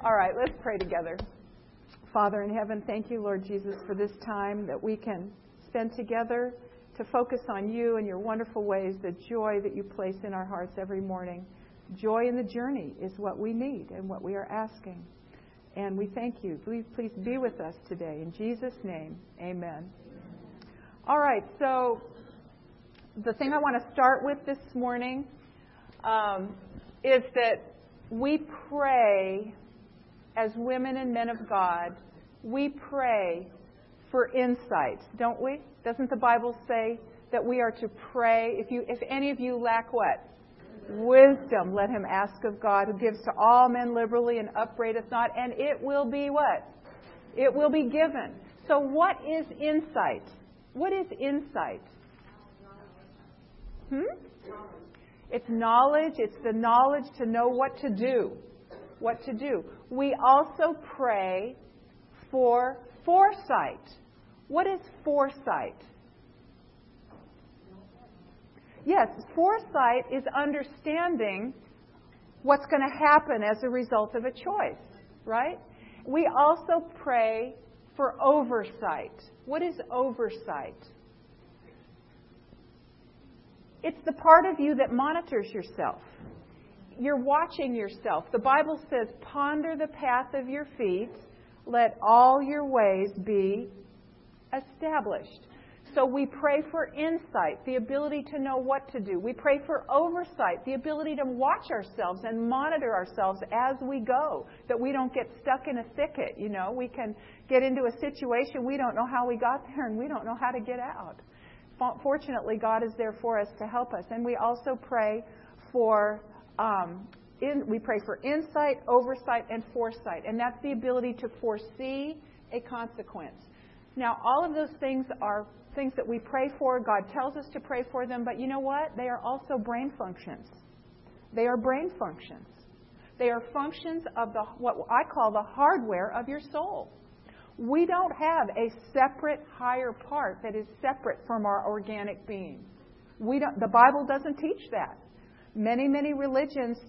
All right, let's pray together. Father in heaven, thank you, Lord Jesus, for this time that we can spend together to focus on you and your wonderful ways, the joy that you place in our hearts every morning. Joy in the journey is what we need and what we are asking. And we thank you. Please be with us today. In Jesus' name, amen. All right, so the thing I want to start with this morning is that we pray as women and men of God. We pray for insight, don't we? Doesn't the Bible say that we are to pray? If any of you lack what? Wisdom, let him ask of God, who gives to all men liberally and upbraideth not, and it will be what? It will be given. So what is insight? What is insight? It's knowledge. It's the knowledge to know what to do. What to do. We also pray for foresight. What is foresight? Yes, foresight is understanding what's going to happen as a result of a choice, right? We also pray for oversight. What is oversight? It's the part of you that monitors yourself. You're watching yourself. The Bible says, ponder the path of your feet, let all your ways be established. So we pray for insight, the ability to know what to do. We pray for oversight, the ability to watch ourselves and monitor ourselves as we go, that we don't get stuck in a thicket. You know, we can get into a situation, we don't know how we got there, and we don't know how to get out. Fortunately, God is there for us to help us. And we also pray for we pray for insight, oversight, and foresight. And that's the ability to foresee a consequence. Now, all of those things are things that we pray for. God tells us to pray for them. But you know what? They are also brain functions. They are brain functions. They are functions of what I call the hardware of your soul. We don't have a separate higher part that is separate from our organic being. The Bible doesn't teach that. Many, many religions,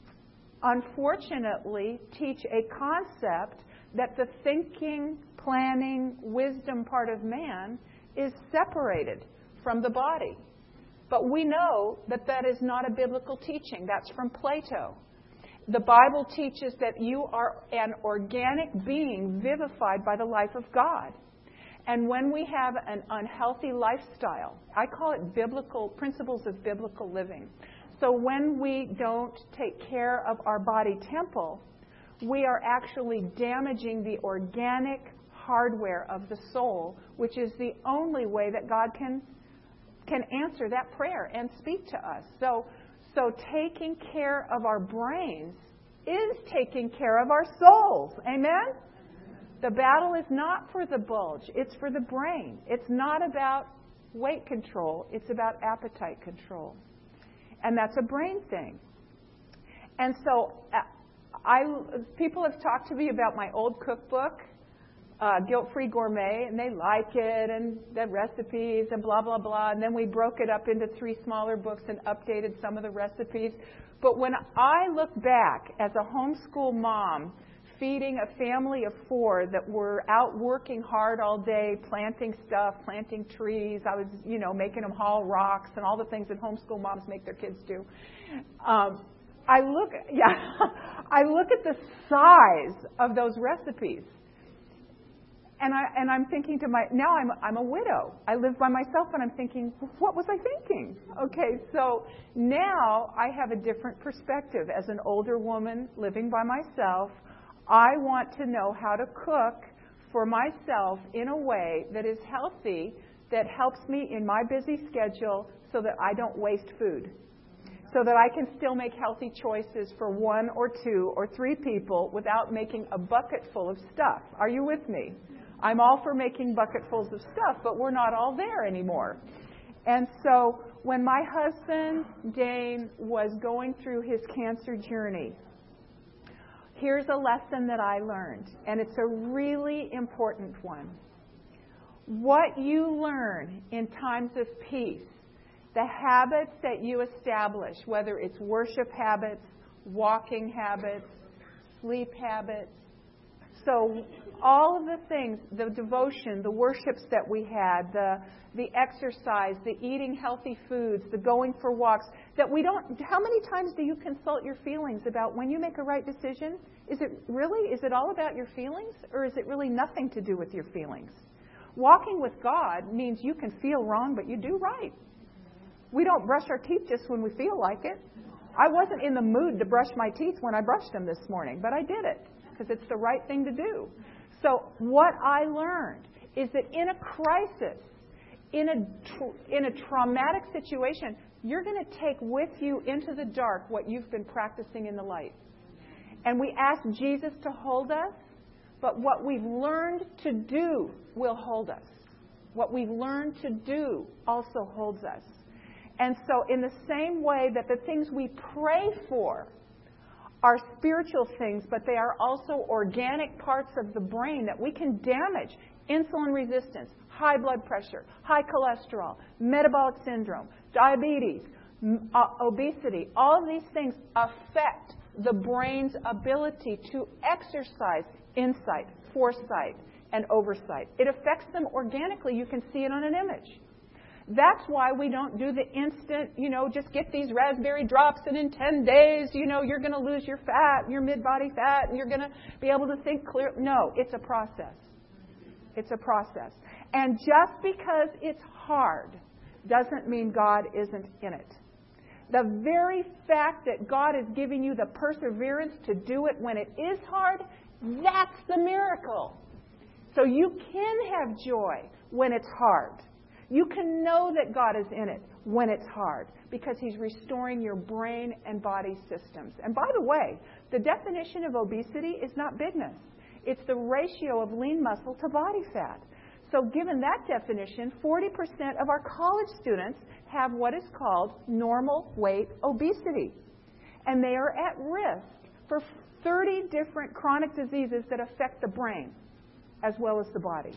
unfortunately, teach a concept that the thinking, planning, wisdom part of man is separated from the body. But we know that that is not a biblical teaching. That's from Plato. The Bible teaches that you are an organic being vivified by the life of God. And when we have an unhealthy lifestyle, I call it principles of biblical living. So when we don't take care of our body temple, we are actually damaging the organic hardware of the soul, which is the only way that God can answer that prayer and speak to us. So taking care of our brains is taking care of our souls. Amen? The battle is not for the bulge. It's for the brain. It's not about weight control. It's about appetite control. And that's a brain thing. And so people have talked to me about my old cookbook, Guilt-Free Gourmet, and they like it, and the recipes, and blah, blah, blah. And then we broke it up into 3 smaller books and updated some of the recipes. But when I look back as a homeschool mom, feeding a family of 4 that were out working hard all day, planting stuff, planting trees. I was, making them haul rocks and all the things that homeschool moms make their kids do. I look at the size of those recipes. And I'm thinking now I'm a widow. I live by myself, and I'm thinking, what was I thinking? Okay, so now I have a different perspective. As an older woman living by myself, I want to know how to cook for myself in a way that is healthy, that helps me in my busy schedule so that I don't waste food, so that I can still make healthy choices for 1 or 2 or 3 people without making a bucket full of stuff. Are you with me? I'm all for making bucketfuls of stuff, but we're not all there anymore. And so when my husband, Dane, was going through his cancer journey, here's a lesson that I learned, and it's a really important one. What you learn in times of peace, the habits that you establish, whether it's worship habits, walking habits, sleep habits. So all of the things, the devotion, the worships that we had, the exercise, the eating healthy foods, the going for walks, that we don't, how many times do you consult your feelings about when you make a right decision? Is it all about your feelings, or is it really nothing to do with your feelings? Walking with God means you can feel wrong, but you do right. We don't brush our teeth just when we feel like it. I wasn't in the mood to brush my teeth when I brushed them this morning, but I did it because it's the right thing to do. So what I learned is that in a crisis, in a traumatic situation, you're going to take with you into the dark what you've been practicing in the light. And we ask Jesus to hold us, but what we've learned to do will hold us. What we've learned to do also holds us. And so in the same way that the things we pray for are spiritual things, but they are also organic parts of the brain that we can damage. Insulin resistance, high blood pressure, high cholesterol, metabolic syndrome, diabetes, obesity. All of these things affect the brain's ability to exercise insight, foresight, and oversight. It affects them organically. You can see it on an image. That's why we don't do the instant, just get these raspberry drops and in 10 days, you're going to lose your fat, your mid-body fat, and you're going to be able to think clear. No, it's a process. It's a process. And just because it's hard doesn't mean God isn't in it. The very fact that God is giving you the perseverance to do it when it is hard, that's the miracle. So you can have joy when it's hard. You can know that God is in it when it's hard because He's restoring your brain and body systems. And by the way, the definition of obesity is not bigness. It's the ratio of lean muscle to body fat. So given that definition, 40% of our college students have what is called normal weight obesity. And they are at risk for 30 different chronic diseases that affect the brain as well as the body.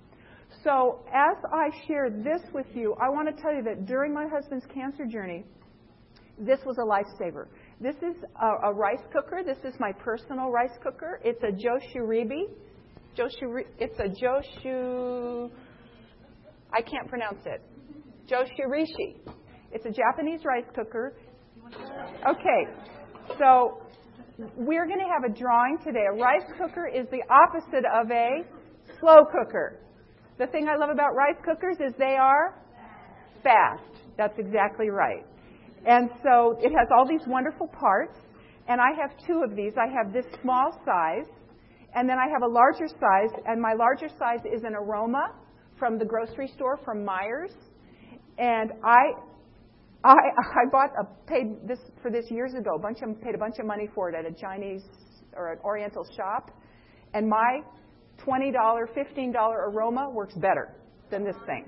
So as I share this with you, I want to tell you that during my husband's cancer journey, this was a lifesaver. This is a rice cooker. This is my personal rice cooker. It's a Joshiribi. It's a Joshu... I can't pronounce it. Joshirishi. It's a Japanese rice cooker. Okay, so we're going to have a drawing today. A rice cooker is the opposite of a slow cooker. The thing I love about rice cookers is they are fast. That's exactly right. And so it has all these wonderful parts. And I have two of these. I have this small size, and then I have a larger size. And my larger size is an Aroma from the grocery store from Myers. And I paid for this years ago. Paid a bunch of money for it at a Chinese or an Oriental shop. And my $20, $15 Aroma works better than this thing.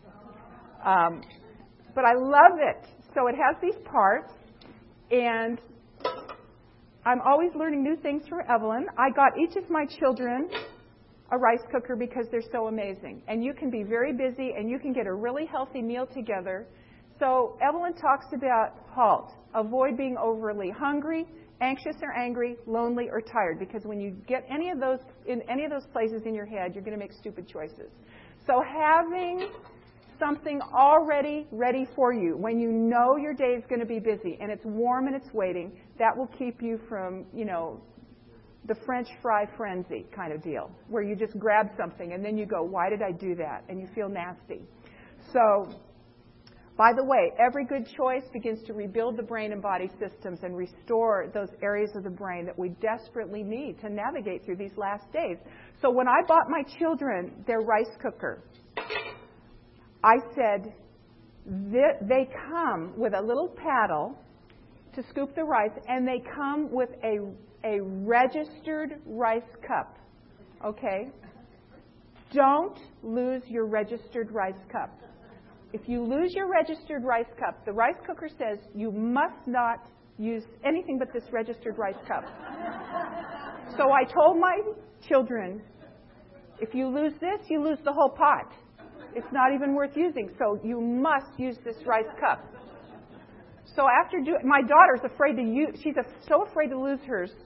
But I love it. So it has these parts, and I'm always learning new things from Evelyn. I got each of my children a rice cooker because they're so amazing. And you can be very busy, and you can get a really healthy meal together. So Evelyn talks about HALT. Avoid being overly hungry, anxious or angry, lonely or tired, because when you get any of those in any of those places in your head, you're going to make stupid choices. So having something already ready for you when you know your day is going to be busy and it's warm and it's waiting, that will keep you from, the French fry frenzy kind of deal, where you just grab something and then you go, why did I do that? And you feel nasty. So, by the way, every good choice begins to rebuild the brain and body systems and restore those areas of the brain that we desperately need to navigate through these last days. So when I bought my children their rice cooker, I said, they come with a little paddle to scoop the rice, and they come with a registered rice cup. Okay? Don't lose your registered rice cup. If you lose your registered rice cup, the rice cooker says you must not use anything but this registered rice cup. So I told my children, if you lose this, you lose the whole pot. It's not even worth using, so you must use this rice cup. So after my daughter's afraid to use, she's so afraid to lose hers.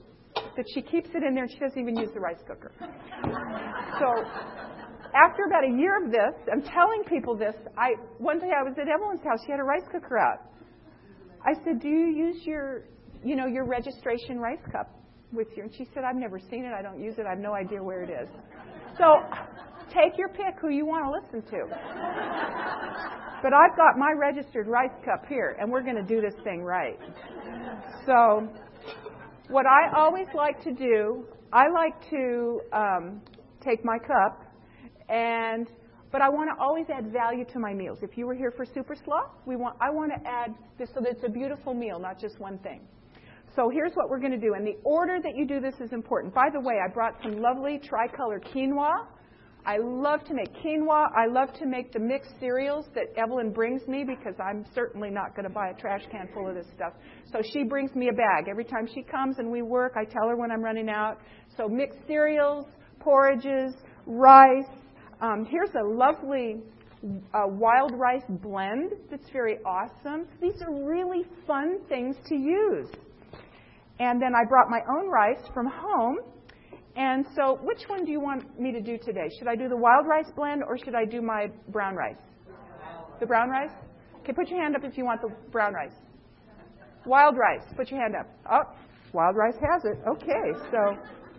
that she keeps it in there and she doesn't even use the rice cooker. So after about a year of this, I'm telling people this. One day I was at Evelyn's house. She had a rice cooker out. I said, do you use your registration rice cup with you? And she said, I've never seen it. I don't use it. I have no idea where it is. So take your pick who you want to listen to. But I've got my registered rice cup here, and we're going to do this thing right. So what I always like to do, I like to take my cup, but I want to always add value to my meals. If you were here for Super Slaw, I want to add this so that it's a beautiful meal, not just one thing. So here's what we're going to do. And the order that you do this is important. By the way, I brought some lovely tricolor quinoa. I love to make quinoa. I love to make the mixed cereals that Evelyn brings me because I'm certainly not going to buy a trash can full of this stuff. So she brings me a bag. Every time she comes and we work, I tell her when I'm running out. So mixed cereals, porridges, rice. Here's a lovely wild rice blend that's very awesome. These are really fun things to use. And then I brought my own rice from home. And so which one do you want me to do today? Should I do the wild rice blend or should I do my brown rice? The brown rice? Okay, put your hand up if you want the brown rice. Wild rice, put your hand up. Oh, wild rice has it. Okay, so.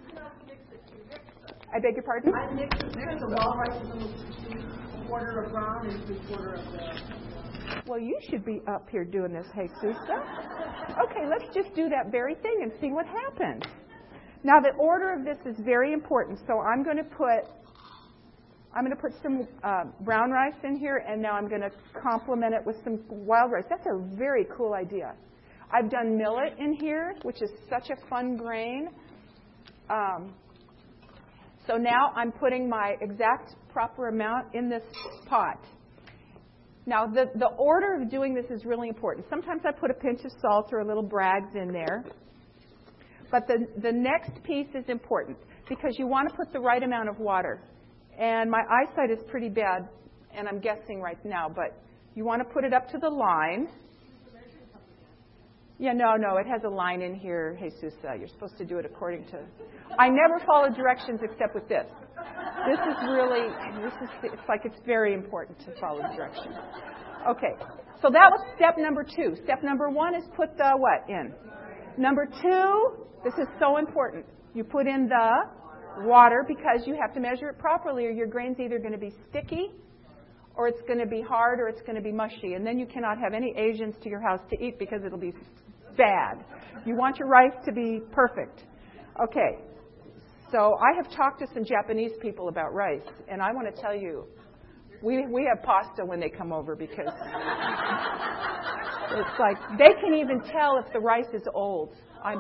I beg your pardon? I mix it because the wild rice is almost a quarter of brown and 3/4 of the... Well, you should be up here doing this, Jesus. Okay, let's just do that very thing and see what happens. Now, the order of this is very important. So I'm going to put some brown rice in here, and now I'm going to complement it with some wild rice. That's a very cool idea. I've done millet in here, which is such a fun grain. So now I'm putting my exact proper amount in this pot. Now, the order of doing this is really important. Sometimes I put a pinch of salt or a little Bragg's in there. But the next piece is important because you want to put the right amount of water. And my eyesight is pretty bad, and I'm guessing right now, but you want to put it up to the line. Yeah, no, it has a line in here, Jesus. You're supposed to do it according to... I never follow directions except with this. It's very important to follow directions. Okay, so that was step number 2. Step number 1 is put the what in? Number 2, this is so important. You put in the water because you have to measure it properly or your grain's either going to be sticky or it's going to be hard or it's going to be mushy. And then you cannot have any Asians to your house to eat because it'll be bad. You want your rice to be perfect. Okay, so I have talked to some Japanese people about rice, and I want to tell you, we have pasta when they come over because it's like they can even tell if the rice is old.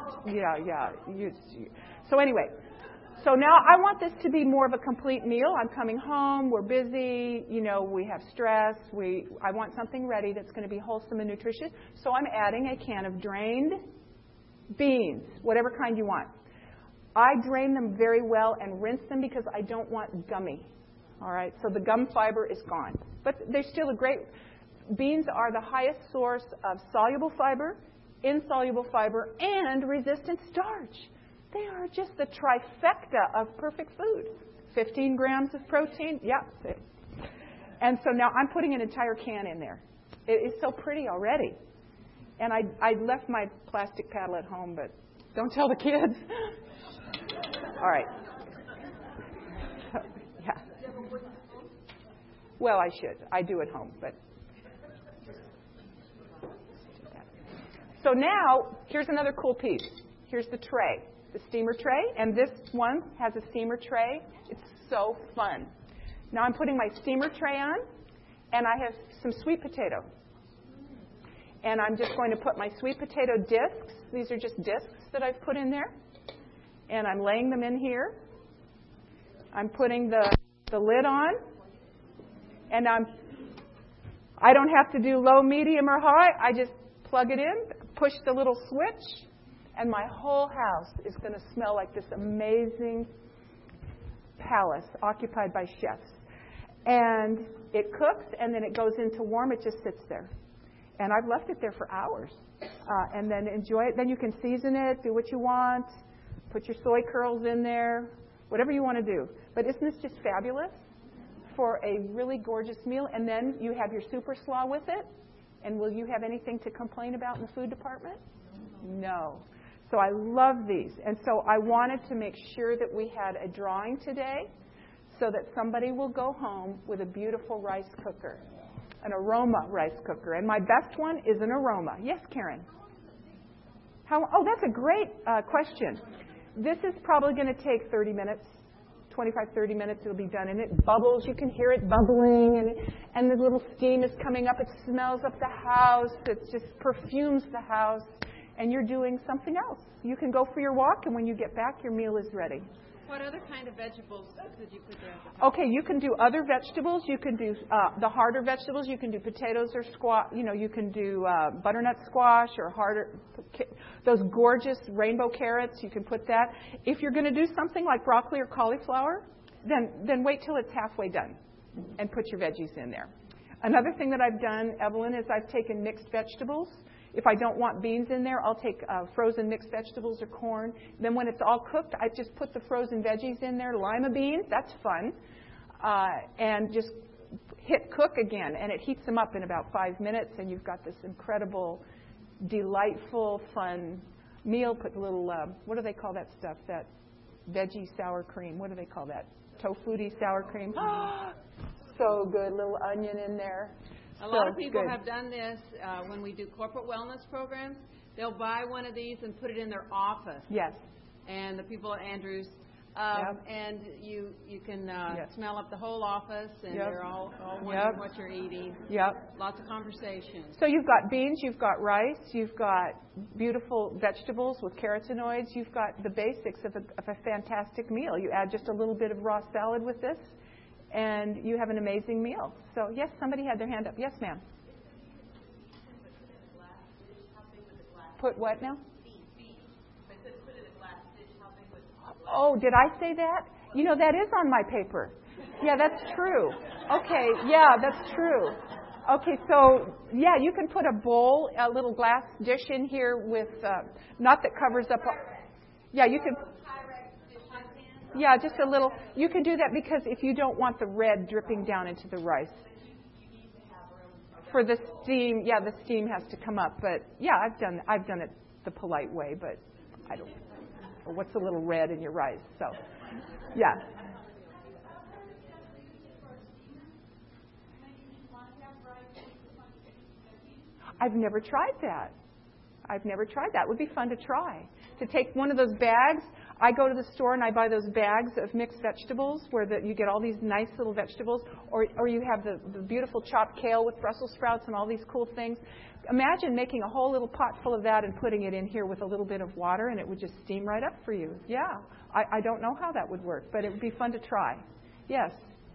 So anyway, so now I want this to be more of a complete meal. I'm coming home. We're busy. We have stress. I want something ready that's going to be wholesome and nutritious. So I'm adding a can of drained beans, whatever kind you want. I drain them very well and rinse them because I don't want gummy. All right, so the gum fiber is gone. But they're still beans are the highest source of soluble fiber, insoluble fiber, and resistant starch. They are just the trifecta of perfect food. 15 grams of protein, yep. And so now I'm putting an entire can in there. It is so pretty already. And I left my plastic paddle at home, but don't tell the kids. All right. Yeah. Well, I should. I do at home, but. So now, here's another cool piece. Here's the tray, the steamer tray, and this one has a steamer tray. It's so fun. Now I'm putting my steamer tray on, and I have some sweet potato. And I'm just going to put my sweet potato discs. These are just discs that I've put in there. And I'm laying them in here. I'm putting the lid on. And I don't have to do low, medium, or high. I just plug it in, push the little switch, and my whole house is going to smell like this amazing palace occupied by chefs. And it cooks, and then it goes into warm. It just sits there. And I've left it there for hours. And then enjoy it. Then you can season it, do what you want. Put your soy curls in there, whatever you want to do. But isn't this just fabulous for a really gorgeous meal? And then you have your super slaw with it. And will you have anything to complain about in the food department? No. So I love these. And so I wanted to make sure that we had a drawing today so that somebody will go home with a beautiful rice cooker, an aroma rice cooker. And my best one is an aroma. Yes, Karen? Oh, that's a great question. This is probably going to take 30 minutes, 25, 30 minutes. It'll be done. And it bubbles. You can hear it bubbling. And the little steam is coming up. It smells up the house. It just perfumes the house. And you're doing something else. You can go for your walk, and when you get back, your meal is ready. What other kind of vegetables could you put there? Okay, you can do other vegetables. You can do the harder vegetables. You can do potatoes or squash. You can do butternut squash or harder. Those gorgeous rainbow carrots. You can put that. If you're going to do something like broccoli or cauliflower, then wait till it's halfway done, and put your veggies in there. Another thing that I've done, Evelyn, is I've taken mixed vegetables. If I don't want beans in there, I'll take frozen mixed vegetables or corn. Then when it's all cooked, I just put the frozen veggies in there, lima beans, that's fun, and just hit cook again. And it heats them up in about 5 minutes, and you've got this incredible, delightful, fun meal. Put a little, what do they call that stuff, that veggie sour cream? What do they call that? Tofu-y sour cream. So good, little onion in there. A lot of people have done this when we do corporate wellness programs. They'll buy one of these and put it in their office. Yes. And the people at Andrews, Yep. and you can Yes. smell up the whole office, and Yep. they're all wondering Yep. what you're eating. Yep. Lots of conversations. So you've got beans, you've got rice, you've got beautiful vegetables with carotenoids, you've got the basics of a fantastic meal. You add just a little bit of raw salad with this, and you have an amazing meal. So, yes, somebody had their hand up. Yes, ma'am. Put what now? Oh, did I say that? That is on my paper. Yeah, that's true. Okay, yeah, that's true. Okay, so, yeah, you can put a bowl, a little glass dish in here with, not that covers up. Yeah, you can. Yeah, just a little. You can do that because if you don't want the red dripping down into the rice. For the steam, yeah, the steam has to come up. But yeah, I've done it the polite way, but I don't. Or what's a little red in your rice? So, yeah. I've never tried that. It would be fun to try. To take one of those bags. I go to the store and I buy those bags of mixed vegetables where you get all these nice little vegetables, or you have the beautiful chopped kale with Brussels sprouts and all these cool things. Imagine making a whole little pot full of that and putting it in here with a little bit of water, and it would just steam right up for you. Yeah. I don't know how that would work, but it would be fun to try. Yes.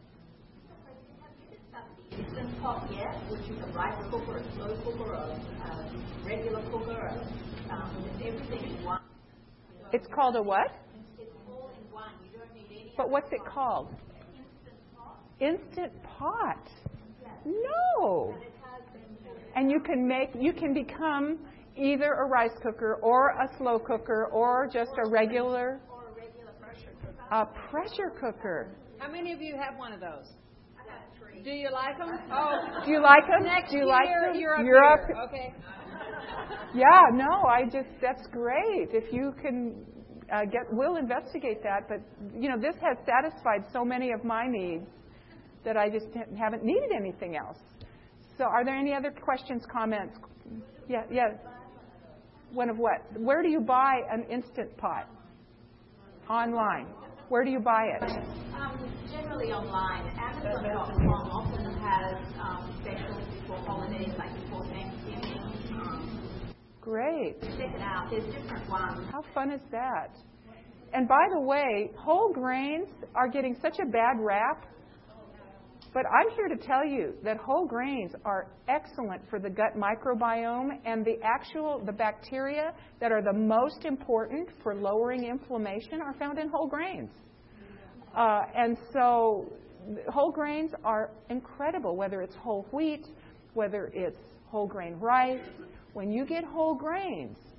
Instant pot yet, which is a rice cooker, a slow cooker, a regular cooker, everything in one. It's called a what? It's all in one. You don't need any. But what's it called? Instant pot. Instant pot. Yes. No. And it has And you can become either a rice cooker or a slow cooker or just a regular. Or a regular pressure cooker. A pressure cooker. How many of you have one of those? I got 3. Do you like them? Oh, Do you like them? next Do you year like them? you're up You're here. up. Okay. Yeah, no, that's great. If you can we'll investigate that. But, this has satisfied so many of my needs that I just haven't needed anything else. So are there any other questions, comments? Yeah. One of what? Where do you buy an Instant Pot? Online. Where do you buy it? Generally online. Amazon.com often has specials before holidays, like before Thanksgiving. Great. Check it out. There's different ones. How fun is that? And by the way, whole grains are getting such a bad rap. But I'm here to tell you that whole grains are excellent for the gut microbiome, and the bacteria that are the most important for lowering inflammation are found in whole grains. And so whole grains are incredible, whether it's whole wheat, whether it's whole grain rice. When you get whole grains,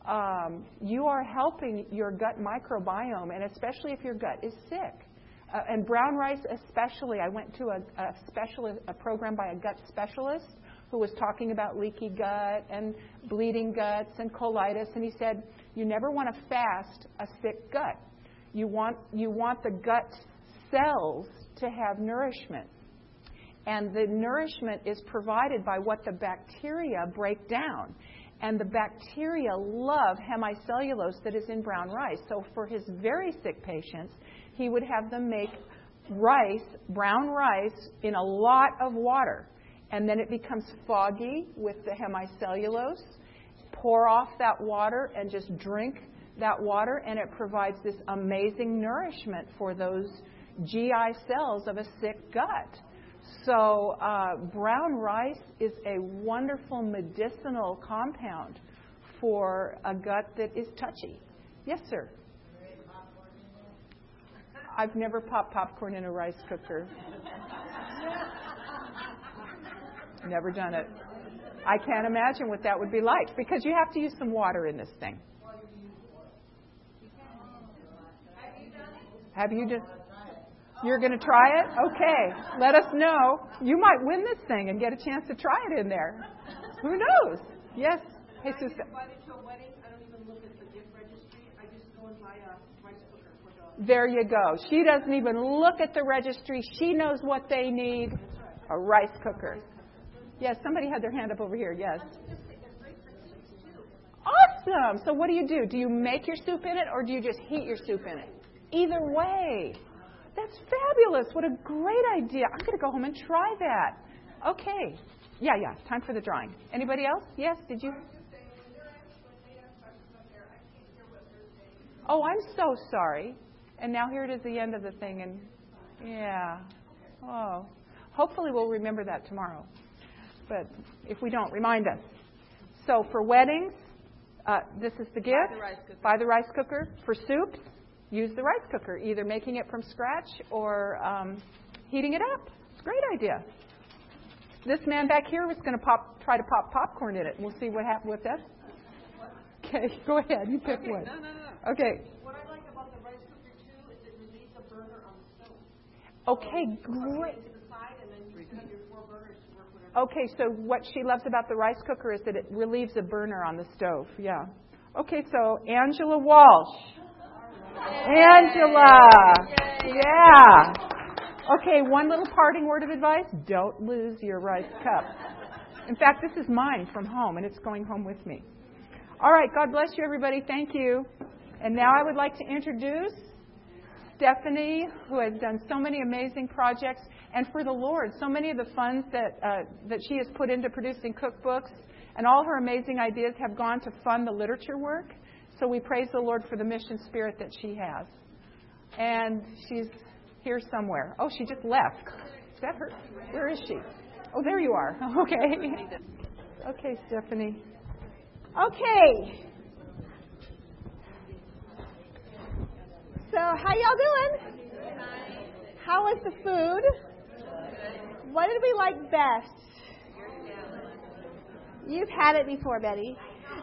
you are helping your gut microbiome, and especially if your gut is sick. And brown rice especially. I went to a program by a gut specialist who was talking about leaky gut and bleeding guts and colitis, and he said, you never want to fast a sick gut. You want the gut cells to have nourishment. And the nourishment is provided by what the bacteria break down. And the bacteria love hemicellulose that is in brown rice. So for his very sick patients, he would have them make brown rice, in a lot of water. And then it becomes foggy with the hemicellulose. Pour off that water and just drink that water, and it provides this amazing nourishment for those GI cells of a sick gut. So brown rice is a wonderful medicinal compound for a gut that is touchy. Yes, sir? I've never popped popcorn in a rice cooker. Never done it. I can't imagine what that would be like, because you have to use some water in this thing. Have you done? You're going to try it? Okay. Let us know. You might win this thing and get a chance to try it in there. Who knows? Yes. Hey, sister. There you go. She doesn't even look at the registry. She knows what they need. A rice cooker. Yes, somebody had their hand up over here. Yes. Awesome. So what do? Do you make your soup in it, or do you just heat your soup in it? Either way. That's fabulous. What a great idea. I'm going to go home and try that. Okay. Yeah. Time for the drawing. Anybody else? Yes, did you? Oh, I'm so sorry. And now here it is, the end of the thing. And yeah. Oh. Hopefully we'll remember that tomorrow. But if we don't, remind us. So for weddings, this is the gift. Buy the rice cooker. For soups, use the rice cooker, either making it from scratch or heating it up. It's a great idea. This man back here was going to try to pop popcorn in it. We'll see what happens with that. Okay, go ahead. You pick one. No. Okay. What I like about the rice cooker, too, is it relieves the burner on the stove. Okay, great. Okay, so what she loves about the rice cooker is that it relieves a burner on the stove. Yeah. Okay, so Angela Walsh. Angela. Yeah. Okay, one little parting word of advice. Don't lose your rice cup. In fact, this is mine from home, and it's going home with me. All right, God bless you, everybody. Thank you. And now I would like to introduce Stephanie, who has done so many amazing projects. And for the Lord, so many of the funds that she has put into producing cookbooks and all her amazing ideas have gone to fund the literature work. So we praise the Lord for the mission spirit that she has. And she's here somewhere. Oh, she just left. Is that her? Where is she? Oh, there you are. Okay. Okay, Stephanie. Okay. So, how y'all doing? How was the food? What did we like best? You've had it before, Betty.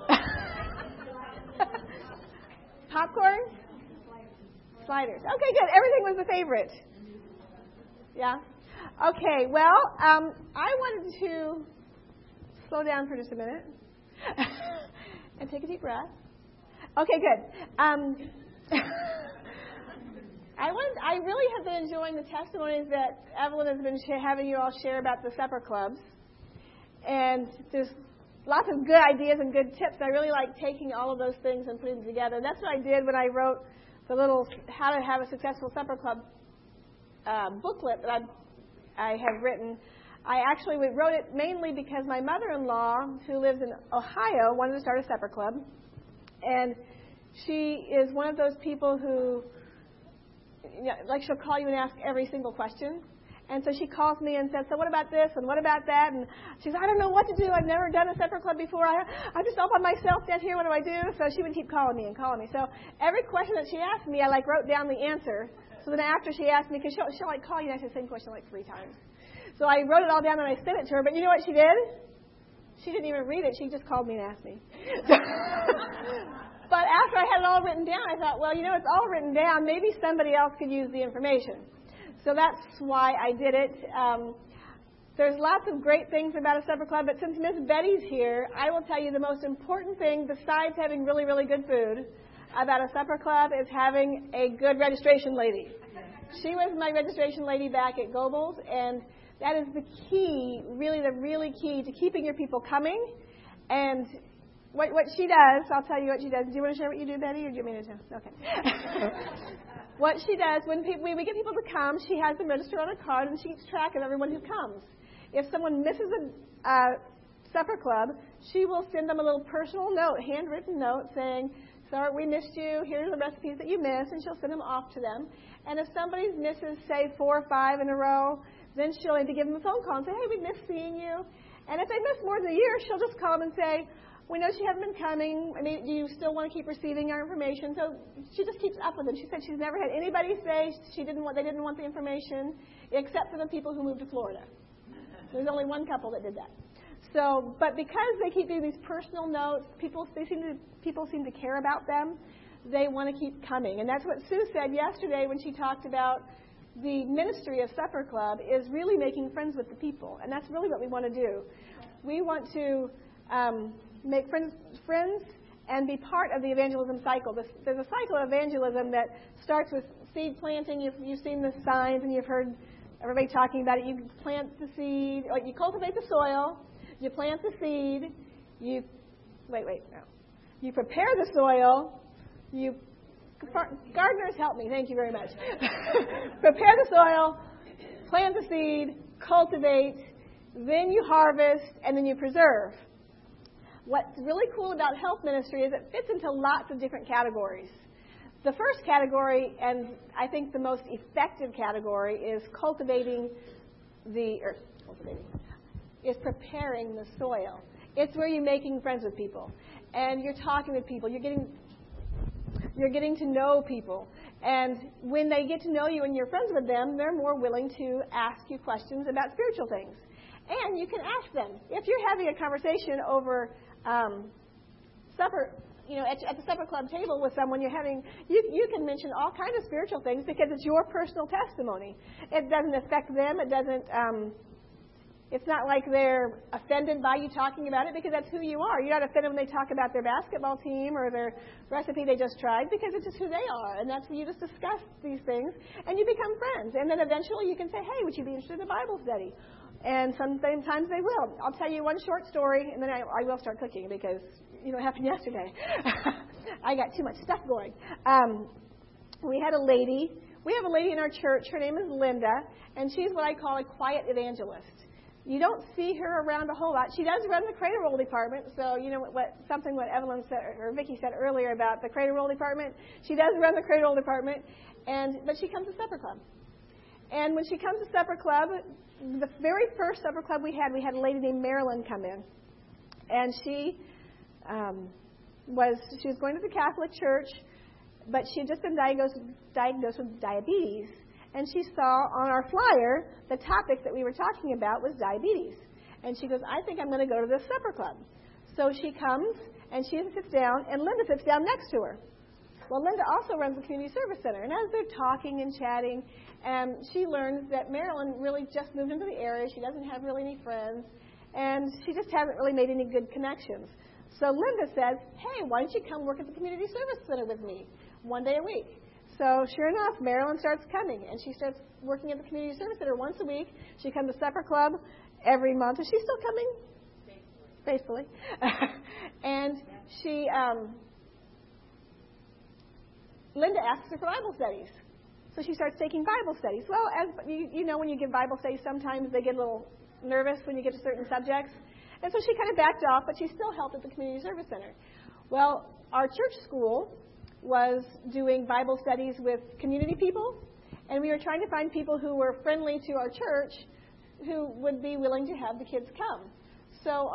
Popcorn? Sliders. Okay, good. Everything was a favorite. Yeah? Okay, well, I wanted to slow down for just a minute and take a deep breath. Okay, good. I really have been enjoying the testimonies that Evelyn has been having you all share about the supper clubs. And there's lots of good ideas and good tips. I really like taking all of those things and putting them together. That's what I did when I wrote the little How to Have a Successful Supper Club booklet that I have written. I actually wrote it mainly because my mother-in-law, who lives in Ohio, wanted to start a supper club. And she is one of those people who, like, she'll call you and ask every single question. And so she calls me and says, so what about this and what about that? And she says, I don't know what to do. I've never done a supper club before. I'm just all by myself down here. What do I do? So she would keep calling me. So every question that she asked me, I wrote down the answer. So then after she asked me, because she'll call you and ask the same question 3 times. So I wrote it all down and I sent it to her. But you know what she did? She didn't even read it. She just called me and asked me. But after I had it all written down, I thought, well, it's all written down. Maybe somebody else could use the information. So that's why I did it. There's lots of great things about a supper club, but since Miss Betty's here, I will tell you the most important thing, besides having really, really good food, about a supper club is having a good registration lady. She was my registration lady back at Goebbels, and that is the key, really the really key to keeping your people coming. And what she does, I'll tell you what she does. Do you want to share what you do, Betty, or do you want me to tell? Okay. What she does, when we get people to come, she has them register on a card, and she keeps track of everyone who comes. If someone misses a supper club, she will send them a little personal note, handwritten note, saying, sorry, we missed you. Here are the recipes that you missed, and she'll send them off to them. And if somebody misses, say, 4 or 5 in a row, then she'll need to give them a phone call and say, hey, we missed seeing you. And if they miss more than a year, she'll just call them and say, we know she hasn't been coming. I mean, do you still want to keep receiving our information? So she just keeps up with them. She said she's never had anybody say they didn't want the information, except for the people who moved to Florida. There's only one couple that did that. So, but because they keep doing these personal notes, people seem to care about them. They want to keep coming, and that's what Sue said yesterday when she talked about the ministry of Supper Club is really making friends with the people, and that's really what we want to do. We want to make friends and be part of the evangelism cycle. There's a cycle of evangelism that starts with seed planting. You've seen the signs, and you've heard everybody talking about it. You plant the seed, or you cultivate the soil. You plant the seed. You prepare the soil. Gardeners, help me. Thank you very much. Prepare the soil, plant the seed, cultivate, then you harvest, and then you preserve. What's really cool about health ministry is it fits into lots of different categories. The first category, and I think the most effective category, is is preparing the soil. It's where you're making friends with people, and you're talking with people. You're getting to know people. And when they get to know you and you're friends with them, they're more willing to ask you questions about spiritual things. And you can ask them. If you're having a conversation over supper, at the supper club table with someone you can mention all kinds of spiritual things because it's your personal testimony. It doesn't affect them. It doesn't. It's not like they're offended by you talking about it because that's who you are. You're not offended when they talk about their basketball team or their recipe they just tried because it's just who they are. And that's where you just discuss these things and you become friends. And then eventually you can say, hey, would you be interested in a Bible study? And sometimes they will. I'll tell you one short story and then I will start cooking because it happened yesterday. I got too much stuff going. We have a lady in our church. Her name is Linda, and she's what I call a quiet evangelist. You don't see her around a whole lot. She does run the Cradle Roll department, so what Evelyn said or Vicki said earlier about the Cradle Roll department. She does run the Cradle Roll department, but she comes to Supper Club. And when she comes to Supper Club, the very first Supper Club we had a lady named Marilyn come in, and she was going to the Catholic Church, but she had just been diagnosed with diabetes. And she saw on our flyer the topic that we were talking about was diabetes. And she goes, I think I'm going to go to this supper club. So she comes, and she sits down, and Linda sits down next to her. Well, Linda also runs the community service center. And as they're talking and chatting, she learns that Marilyn really just moved into the area. She doesn't have really any friends, and she just hasn't really made any good connections. So Linda says, hey, why don't you come work at the community service center with me 1 day a week? So sure enough, Marilyn starts coming, and she starts working at the community service center once a week. She comes to Supper Club every month. Is she still coming? Faithfully. And she, Linda asks her for Bible studies. So she starts taking Bible studies. Well, as when you give Bible studies, sometimes they get a little nervous when you get to certain subjects. And so she kind of backed off, but she still helped at the community service center. Well, our church school was doing Bible studies with community people, and we were trying to find people who were friendly to our church who would be willing to have the kids come. So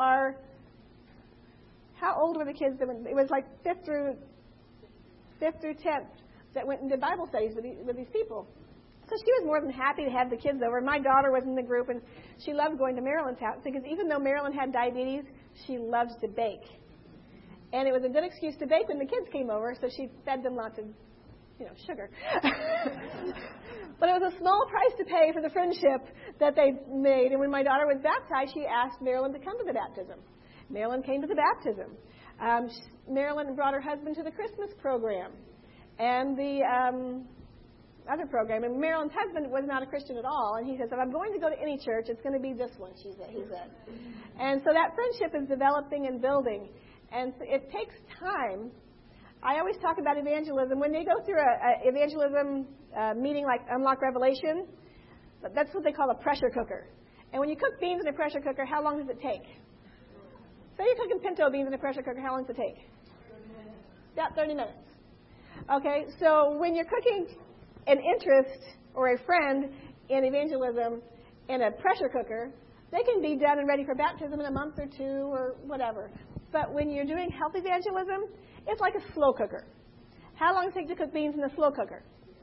how old were the kids? It was like 5th through 10th that went and did Bible studies with these people. So So she was more than happy to have the kids over. My daughter was in the group, and she loved going to Marilyn's house because even though Marilyn had diabetes, she loves to bake. And it was a good excuse to bake when the kids came over, so she fed them lots of, sugar. But it was a small price to pay for the friendship that they made. And when my daughter was baptized, she asked Marilyn to come to the baptism. Marilyn came to the baptism. Marilyn brought her husband to the Christmas program and the other program. And Marilyn's husband was not a Christian at all. And he says, if I'm going to go to any church, it's going to be this one, he said. And so that friendship is developing and building. And so it takes time. I always talk about evangelism. When they go through a evangelism meeting like Unlock Revelation, that's what they call a pressure cooker. And when you cook beans in a pressure cooker, how long does it take? Say you're cooking pinto beans in a pressure cooker, how long does it take? About 30 minutes. Okay, so when you're cooking an interest or a friend in evangelism in a pressure cooker, they can be done and ready for baptism in a month or two or whatever. But when you're doing health evangelism, it's like a slow cooker. How long does it take to cook beans in a slow cooker?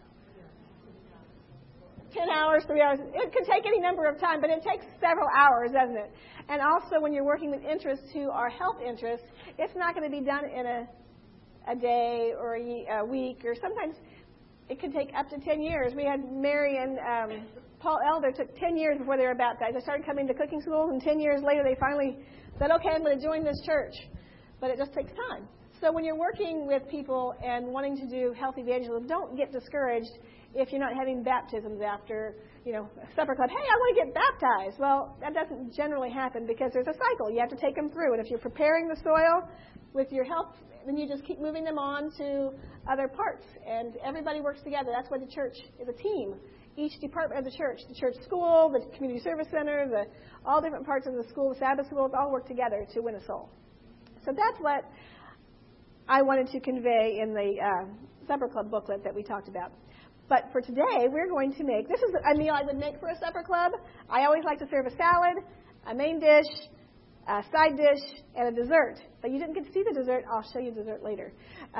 10 hours, 3 hours. It can take any number of time, but it takes several hours, doesn't it? And also when you're working with interests who are health interests, it's not going to be done in a day or a week, or sometimes it can take up to 10 years. We had Mary and Paul Elder took 10 years before they were baptized. They started coming to cooking schools, and 10 years later they finally said, okay, I'm going to join this church. But it just takes time. So when you're working with people and wanting to do health evangelism, don't get discouraged if you're not having baptisms after, a supper club. Hey, I want to get baptized. Well, that doesn't generally happen because there's a cycle. You have to take them through. And if you're preparing the soil with your health, then you just keep moving them on to other parts. And everybody works together. That's why the church is a team. Each department of the church school, the community service center, all different parts of the school, the Sabbath schools, all work together to win a soul. So that's what I wanted to convey in the supper club booklet that we talked about. But for today, we're going to make, this is a meal I would make for a supper club. I always like to serve a salad, a main dish, a side dish, and a dessert. But you didn't get to see the dessert. I'll show you dessert later.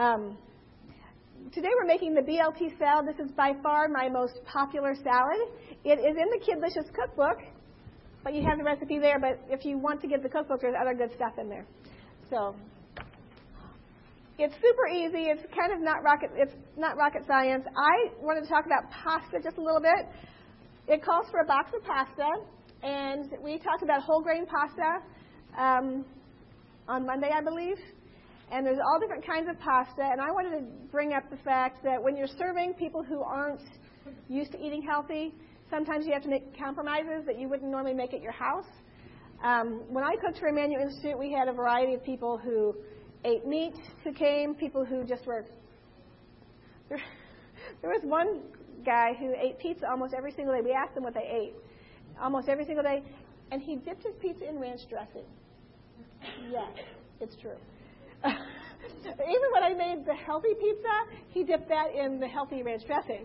Today we're making the BLT salad. This is by far my most popular salad. It is in the Kidlicious cookbook, but you have the recipe there. But if you want to get the cookbook, there's other good stuff in there. So it's super easy. It's kind of not rocket science. I wanted to talk about pasta just a little bit. It calls for a box of pasta, and we talked about whole grain pasta on Monday, I believe. And there's all different kinds of pasta, and I wanted to bring up the fact that when you're serving people who aren't used to eating healthy, sometimes you have to make compromises that you wouldn't normally make at your house. When I cooked for Emmanuel Institute, we had a variety of people who ate meat who came, people who just were... There was one guy who ate pizza almost every single day. We asked him what they ate almost every single day, and he dipped his pizza in ranch dressing. Yes, it's true. Even when I made the healthy pizza, he dipped that in the healthy ranch dressing.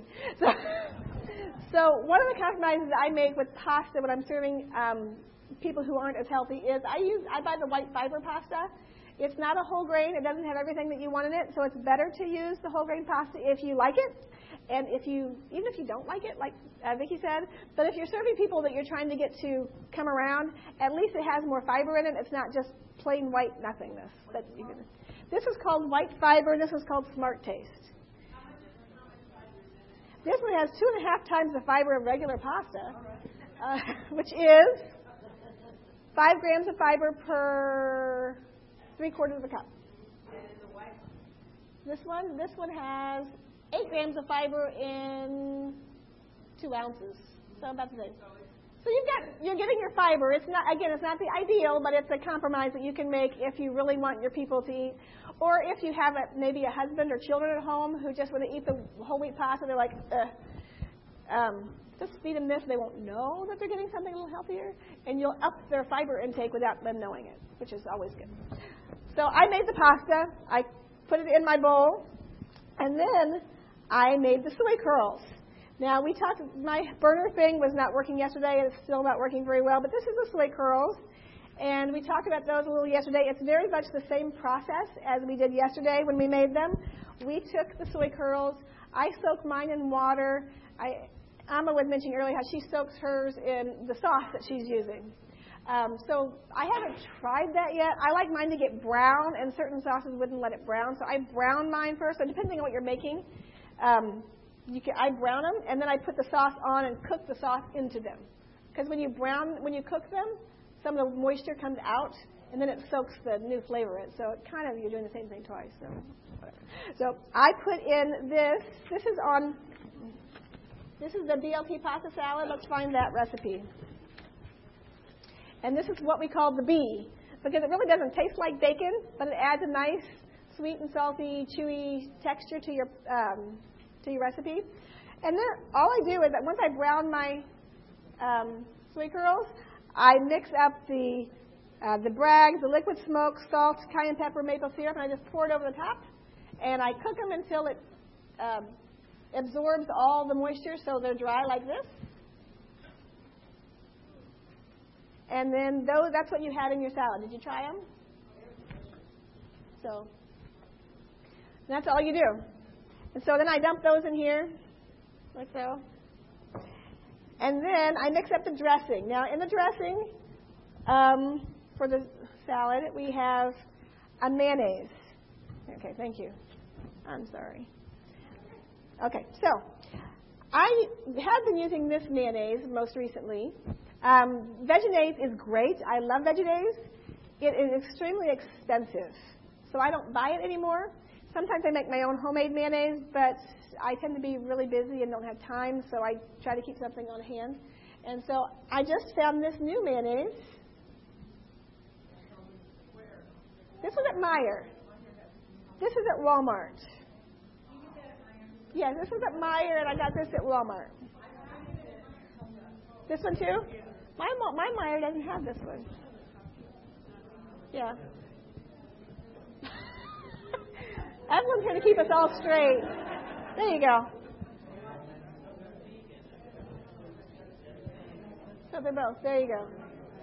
So one of the compromises I make with pasta when I'm serving people who aren't as healthy is I buy the white fiber pasta. It's not a whole grain. It doesn't have everything that you want in it, so it's better to use the whole grain pasta if you like it. And even if you don't like it, like Vicki said, but if you're serving people that you're trying to get to come around, at least it has more fiber in it. It's not just plain white nothingness. This is called white fiber. This is called Smart Taste. This one has 2.5 times the fiber of regular pasta, which is 5 grams of fiber per 3/4 of a cup. This one has 8 grams of fiber in 2 ounces. So about the same. So you're getting your fiber. It's not the ideal, but it's a compromise that you can make if you really want your people to eat. Or if you have maybe a husband or children at home who just want to eat the whole wheat pasta, they're like, just feed them this. They won't know that they're getting something a little healthier. And you'll up their fiber intake without them knowing it, which is always good. So I made the pasta. I put it in my bowl. And then I made the soy curls. Now, my burner thing was not working yesterday, and it's still not working very well, but this is the soy curls, and we talked about those a little yesterday. It's very much the same process as we did yesterday when we made them. We took the soy curls. I soaked mine in water. Amma was mentioning earlier how she soaks hers in the sauce that she's using. So I haven't tried that yet. I like mine to get brown, and certain sauces wouldn't let it brown. So I brown mine first. So depending on what you're making, I brown them, and then I put the sauce on and cook the sauce into them. Because when you cook them, some of the moisture comes out, and then it soaks the new flavor in. So you're doing the same thing twice. So I put in this. This is the BLT pasta salad. Let's find that recipe. And this is what we call the B, because it really doesn't taste like bacon, but it adds a nice sweet and salty, chewy texture to your recipe. And then all I do is that once I brown my sweet curls, I mix up the Bragg's, the liquid smoke, salt, cayenne pepper, maple syrup, and I just pour it over the top. And I cook them until it absorbs all the moisture so they're dry like this. And then that's what you had in your salad. Did you try them? So that's all you do. And so then I dump those in here, like so. And then I mix up the dressing. Now in the dressing, for the salad, we have a mayonnaise. Okay, thank you. I'm sorry. Okay, so I have been using this mayonnaise most recently. Vegenaise is great. I love Vegenaise. It is extremely expensive, so I don't buy it anymore. Sometimes I make my own homemade mayonnaise, but I tend to be really busy and don't have time, so I try to keep something on hand. And so I just found this new mayonnaise. This was at Meijer. This is at Walmart. Yeah, this was at Meijer, and I got this at Walmart. This one too? My Meijer doesn't have this one. Yeah. Evelyn's going to keep us all straight. There you go. So they're both. There you go.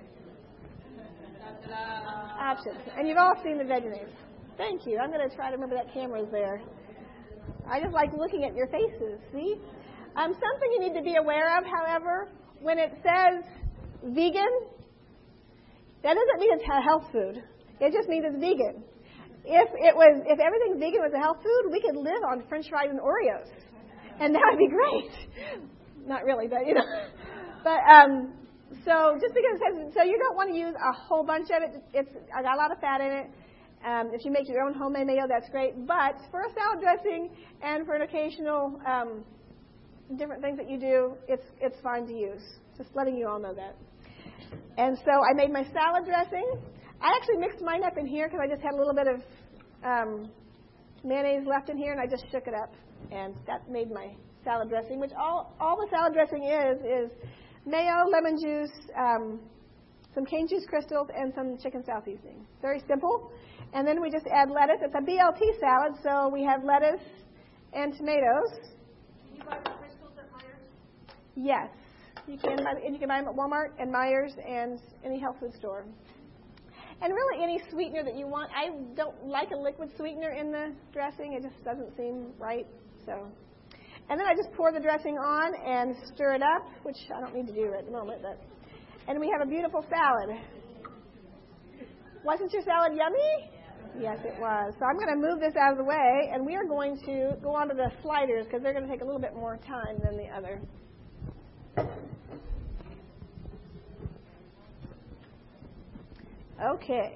Options. And you've all seen the Vegenaise. Thank you. I'm going to try to remember that camera's there. I just like looking at your faces. See? Something you need to be aware of, however, when it says vegan, that doesn't mean it's a health food. It just means it's vegan. If everything vegan was a health food, we could live on French fries and Oreos, and that would be great. Not really, but you know. But so just because it says, so you don't want to use a whole bunch of it. I got a lot of fat in it. If you make your own homemade mayo, that's great. But for a salad dressing and for an occasional different things that you do, it's fine to use. Just letting you all know that. And so I made my salad dressing. I actually mixed mine up in here because I just had a little bit of mayonnaise left in here, and I just shook it up, and that made my salad dressing, which all the salad dressing is mayo, lemon juice, some cane juice crystals, and some chicken salad seasoning. Very simple. And then we just add lettuce. It's a BLT salad, so we have lettuce and tomatoes. Can you buy the crystals at Meijer's? Yes. You can buy them at Walmart and Meijer's and any health food store. And really any sweetener that you want. I don't like a liquid sweetener in the dressing. It just doesn't seem right. So, and then I just pour the dressing on and stir it up, which I don't need to do at the moment. And we have a beautiful salad. Wasn't your salad yummy? Yes, it was. So I'm going to move this out of the way, and we are going to go on to the sliders because they're going to take a little bit more time than the other. Okay.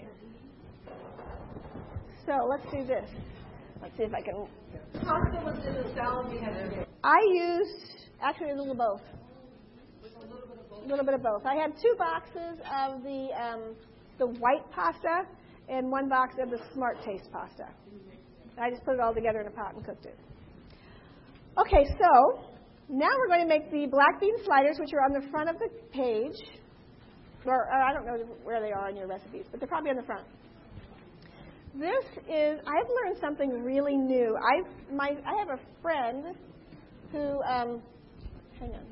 So let's do this. Let's see if I can. Pasta was in the salad you had today. I used actually a little of both. A little bit of both. I had 2 boxes of the white pasta and 1 box of the Smart Taste pasta. I just put it all together in a pot and cooked it. Okay, so now we're going to make the black bean sliders, which are on the front of the page. Or I don't know where they are in your recipes, but they're probably on the front. I've learned something really new. I have a friend who, hang on.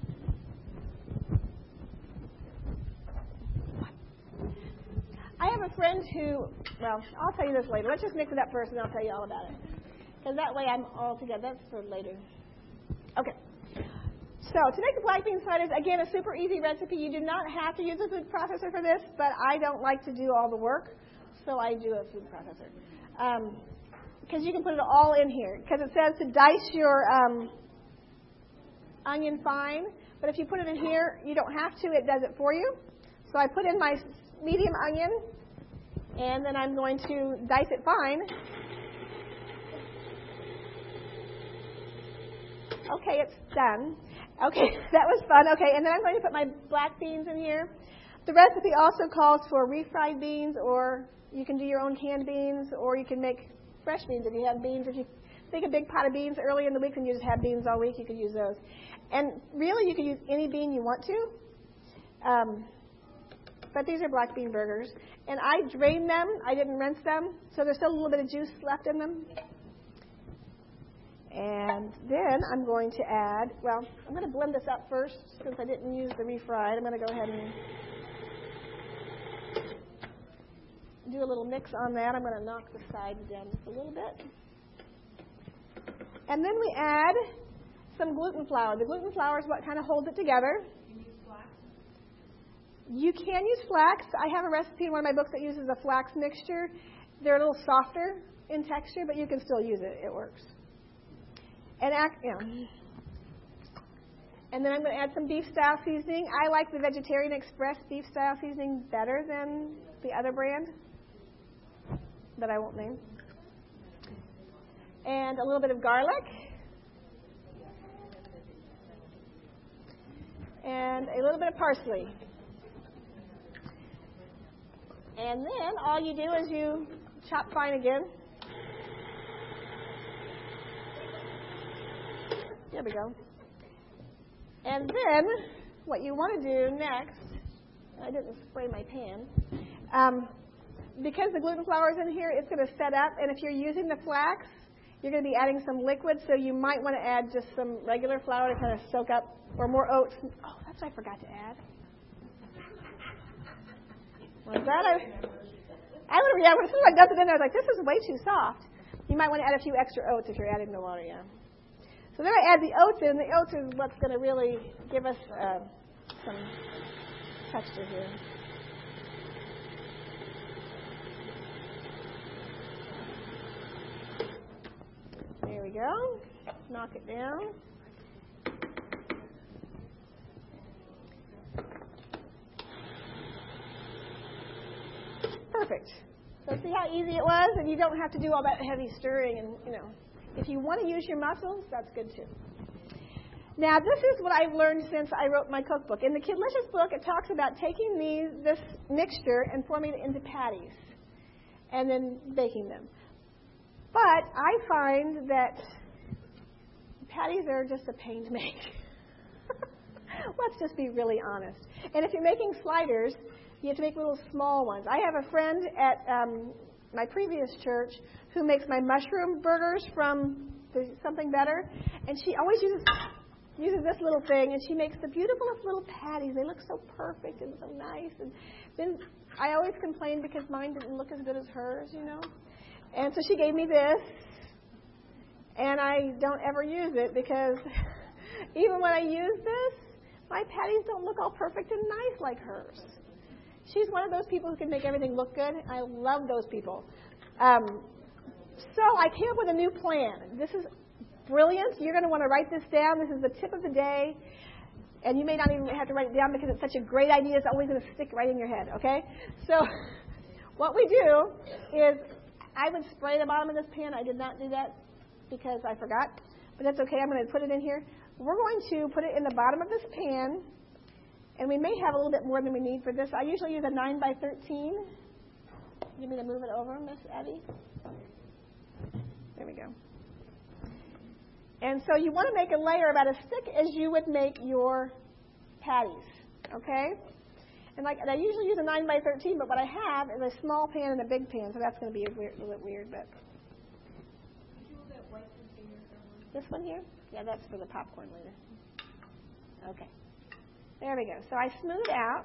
I have a friend who, well, I'll tell you this later. Let's just mix it up first and I'll tell you all about it. Because that way I'm all together. That's for later. Okay. So to make the black bean sliders, again, a super easy recipe. You do not have to use a food processor for this, but I don't like to do all the work, so I do a food processor. Because you can put it all in here. Because it says to dice your onion fine, but if you put it in here, you don't have to. It does it for you. So I put in my medium onion, and then I'm going to dice it fine. Okay, it's done. Okay, that was fun. Okay, and then I'm going to put my black beans in here. The recipe also calls for refried beans, or you can do your own canned beans, or you can make fresh beans if you have beans. If you make a big pot of beans early in the week and you just have beans all week, you could use those. And really, you could use any bean you want to. But these are black bean burgers. And I drained them. I didn't rinse them, so there's still a little bit of juice left in them. And then I'm going to add, well, I'm going to blend this up first since I didn't use the refried. I'm going to go ahead and do a little mix on that. I'm going to knock the sides down just a little bit. And then we add some gluten flour. The gluten flour is what kind of holds it together. You can use flax. I have a recipe in one of my books that uses a flax mixture. They're a little softer in texture, but you can still use it. It works. And then I'm going to add some beef-style seasoning. I like the Vegetarian Express beef-style seasoning better than the other brand that I won't name. And a little bit of garlic. And a little bit of parsley. And then all you do is you chop fine again. There we go. And then what you want to do next, I didn't spray my pan, because the gluten flour is in here, it's going to set up. And if you're using the flax, you're going to be adding some liquid, so you might want to add just some regular flour to kind of soak up, or more oats. Oh, that's what I forgot to add. Was that as soon as I dumped it in there, I was like, this is way too soft. You might want to add a few extra oats if you're adding the water, yeah. So then I add the oats in. The oats is what's going to really give us some texture here. There we go. Knock it down. Perfect. So see how easy it was? And you don't have to do all that heavy stirring. And, if you want to use your muscles, that's good too. Now, this is what I've learned since I wrote my cookbook. In the Kidlicious book, it talks about taking this mixture and forming it into patties and then baking them. But I find that patties are just a pain to make. Let's just be really honest. And if you're making sliders, you have to make little small ones. I have a friend at my previous church who makes my mushroom burgers from Something Better, and she always uses this little thing, and she makes the beautifulest little patties. They look so perfect and so nice. And then I always complained because mine didn't look as good as hers, And so she gave me this, and I don't ever use it because even when I use this, my patties don't look all perfect and nice like hers. She's one of those people who can make everything look good. I love those people. So I came up with a new plan. This is brilliant. You're going to want to write this down. This is the tip of the day. And you may not even have to write it down because it's such a great idea. It's always going to stick right in your head, okay? So what we do is I would spray the bottom of this pan. I did not do that because I forgot. But that's okay. I'm going to put it in here. We're going to put it in the bottom of this pan. And we may have a little bit more than we need for this. I usually use a 9x13. You need to move it over, Miss Abby? There we go. And so you want to make a layer about as thick as you would make your patties, okay? And I usually use a 9x13, but what I have is a small pan and a big pan, so that's going to be a little bit weird. But this one here? Yeah, that's for the popcorn later. Okay. There we go. So I smooth out.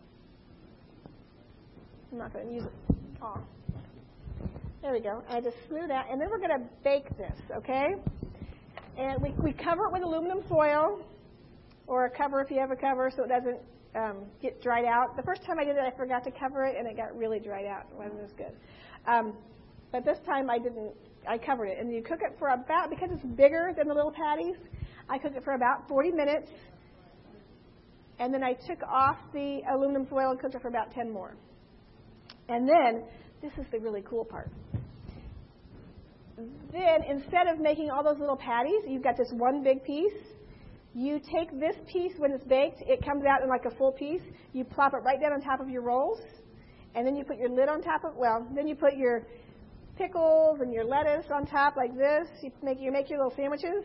I'm not going to use it all. There we go. I just smooth out. And then we're going to bake this, okay? And we cover it with aluminum foil. or a cover if you have a cover so it doesn't get dried out. The first time I did it, I forgot to cover it, and it got really dried out. It wasn't as good. But this time I didn't. I covered it. And you cook it for about, because it's bigger than the little patties, I cooked it for about 40 minutes. And then I took off the aluminum foil and cooked it for about 10 more. And then, this is the really cool part. Then, instead of making all those little patties, you've got this one big piece. You take this piece when it's baked, it comes out in like a full piece. You plop it right down on top of your rolls. And then you put your lid on top of, then you put your pickles and your lettuce on top like this. You make your little sandwiches.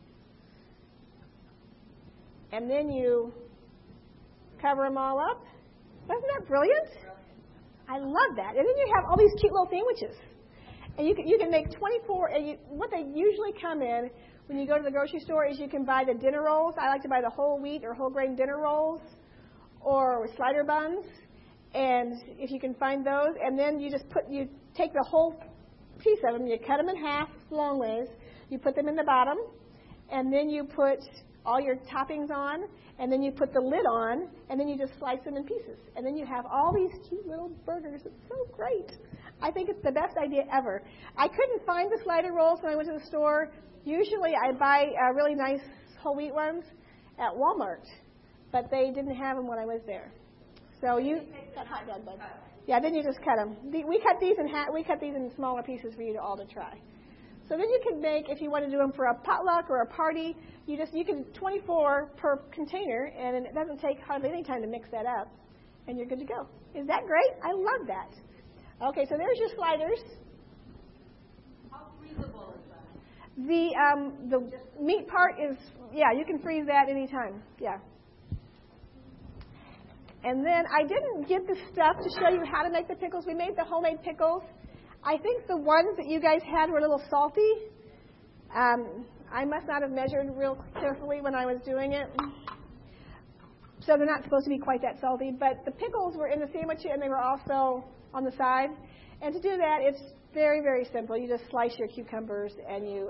And then you cover them all up. Wasn't that brilliant? I love that. And then you have all these cute little sandwiches. And you can make 24, and what they usually come in when you go to the grocery store is you can buy the dinner rolls. I like to buy the whole wheat or whole grain dinner rolls or slider buns. And if you can find those, and then you take the whole piece of them, you cut them in half long ways, you put them in the bottom, and then you put all your toppings on, and then you put the lid on, and then you just slice them in pieces. And then you have all these cute little burgers. It's so great. I think it's the best idea ever. I couldn't find the slider rolls when I went to the store. Usually I buy really nice whole wheat ones at Walmart, but they didn't have them when I was there. So that hot dog bun. Yeah, then you just cut them. We cut these in smaller pieces for you all to try. So then you can make, if you want to do them for a potluck or a party, you can 24 per container, and it doesn't take hardly any time to mix that up, and you're good to go. Is that great? I love that. Okay, so there's your sliders. How freezable is that? The meat part is, you can freeze that anytime. Yeah. And then I didn't get the stuff to show you how to make the pickles. We made the homemade pickles. I think the ones that you guys had were a little salty. I must not have measured real carefully when I was doing it. So they're not supposed to be quite that salty. But the pickles were in the sandwich, and they were also on the side. And to do that, it's very, very simple. You just slice your cucumbers, and you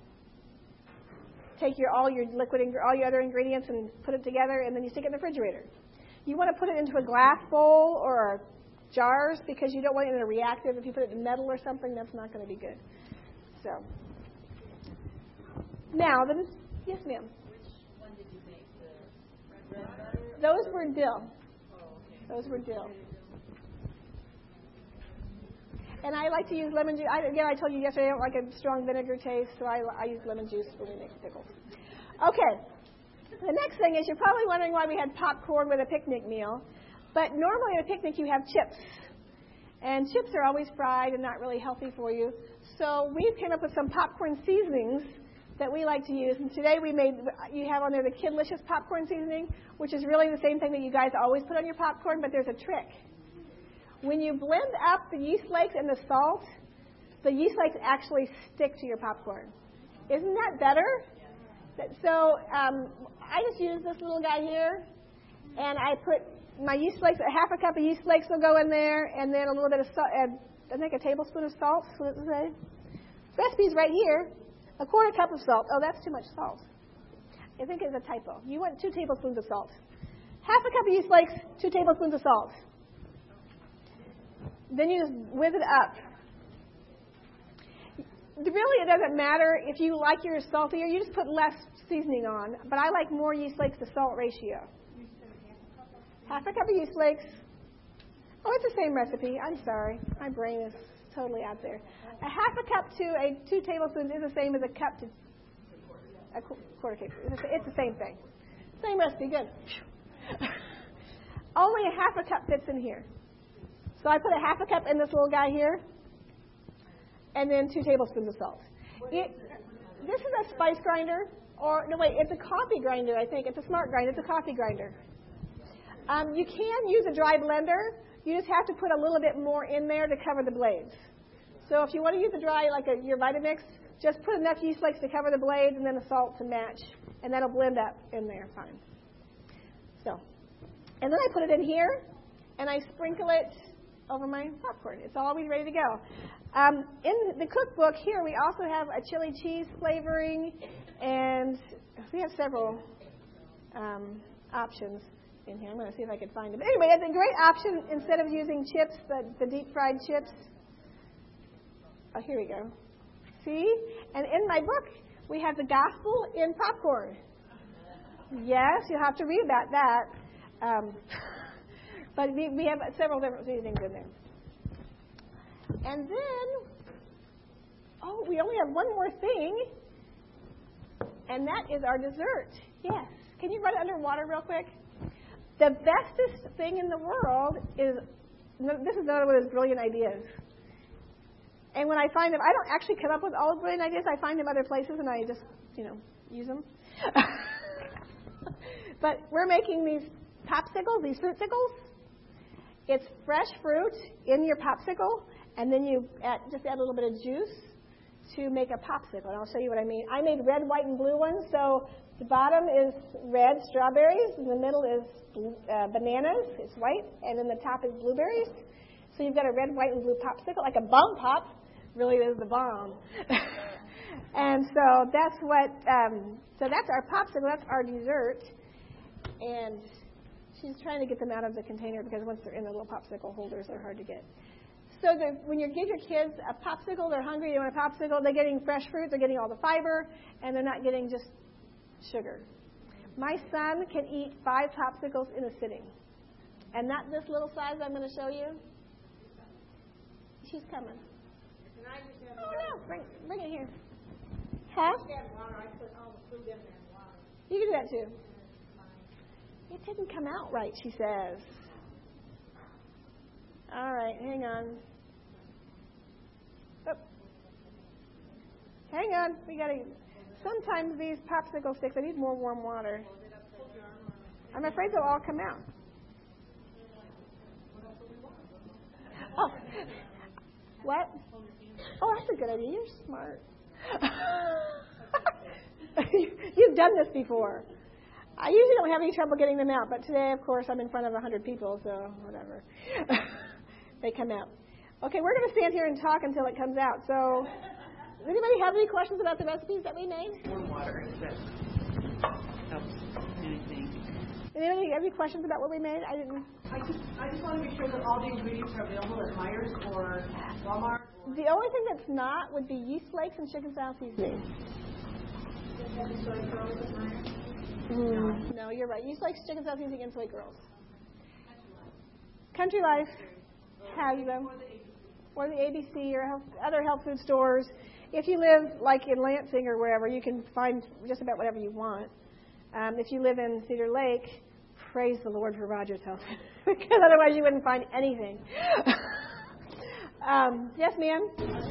take all your other ingredients and put it together, and then you stick it in the refrigerator. You want to put it into a glass bowl or jars because you don't want it in a reactive. If you put it in metal or something, that's not going to be good. So, now, yes, ma'am. Which one did you make? The red butter? Those were dill. Oh, okay. Those were dill. And I like to use lemon juice. Again, I told you yesterday I don't like a strong vinegar taste, so I use lemon juice when we make pickles. Okay. The next thing is you're probably wondering why we had popcorn with a picnic meal. But normally at a picnic you have chips. And chips are always fried and not really healthy for you. So we came up with some popcorn seasonings that we like to use. And today you have on there the Kidlicious popcorn seasoning, which is really the same thing that you guys always put on your popcorn, but there's a trick. When you blend up the yeast flakes and the salt, the yeast flakes actually stick to your popcorn. Isn't that better? So I just use this little guy here, and I put my yeast flakes, half a cup of yeast flakes will go in there, and then a little bit of salt, I think a tablespoon of salt, what does it say? Recipe's right here, a quarter cup of salt. Oh, that's too much salt. I think it's a typo. You want 2 tablespoons of salt. Half a cup of yeast flakes, 2 tablespoons of salt. Then you just whiz it up. Really, it doesn't matter if you like yours saltier. You just put less seasoning on. But I like more yeast flakes to salt ratio. Half a cup of yeast flakes. Oh, it's the same recipe. I'm sorry. My brain is totally out there. A half a cup to 2 tablespoons is the same as a cup to a quarter cup. It's the same thing. Same recipe. Good. Only a half a cup fits in here. So I put a half a cup in this little guy here. And then 2 tablespoons of salt. This is a spice grinder. It's a coffee grinder, I think. It's a smart grinder. It's a coffee grinder. You can use a dry blender. You just have to put a little bit more in there to cover the blades. So if you want to use a dry, like your Vitamix, just put enough yeast flakes to cover the blades and then the salt to match. And that'll blend up in there fine. So, and then I put it in here, and I sprinkle it over my popcorn. It's always ready to go. In the cookbook here, we also have a chili cheese flavoring, and we have several options in here. I'm going to see if I can find them. Anyway, it's a great option instead of using chips, the deep fried chips. Oh, here we go. See? And in my book, we have the gospel in popcorn. Yes, you'll have to read about that. But we have several different seasonings in there. And then, we only have one more thing, and that is our dessert. Yes. Can you run it underwater real quick? The bestest thing in the world is, this is another one of those brilliant ideas. And when I find them, I don't actually come up with all the brilliant ideas. I find them other places, and I just, use them. But we're making these popsicles, these fruitsicles. It's fresh fruit in your popsicle, and then you just add a little bit of juice to make a popsicle. And I'll show you what I mean. I made red, white, and blue ones. So the bottom is red strawberries, and the middle is bananas. It's white, and then the top is blueberries. So you've got a red, white, and blue popsicle, like a bomb pop. Really is the bomb. And so that's what. So that's our popsicle. That's our dessert. And she's trying to get them out of the container because once they're in the little popsicle holders, they're hard to get. So when you give your kids a popsicle, they're hungry, they want a popsicle, they're getting fresh fruit, they're getting all the fiber, and they're not getting just sugar. My son can eat 5 popsicles in a sitting. And not this little size I'm going to show you. She's coming. Oh, no. Bring it here. Huh? You can do that, too. It didn't come out right, she says. All right, hang on. Oh. Hang on. Sometimes these popsicle sticks, I need more warm water. I'm afraid they'll all come out. Oh. What? Oh, that's a good idea. You're smart. You've done this before. I usually don't have any trouble getting them out, but today, of course, I'm in front of 100 people, so whatever. They come out. Okay, we're going to stand here and talk until it comes out. So, does anybody have any questions about the recipes that we made? Warm water, if that helps anything. Anybody have any questions about what we made? I just want to be sure that all the ingredients are available at Meijer's or Walmart. The only thing that's not would be yeast flakes and chicken style seasoning. No, you're right. Yeast flakes, chicken style seasoning, and soy girls. Country Life has them, or the ABC or other health food stores. If you live like in Lansing or wherever, you can find just about whatever you want. If you live in Cedar Lake, praise the Lord for Rogers Health, because otherwise you wouldn't find anything. Yes, ma'am?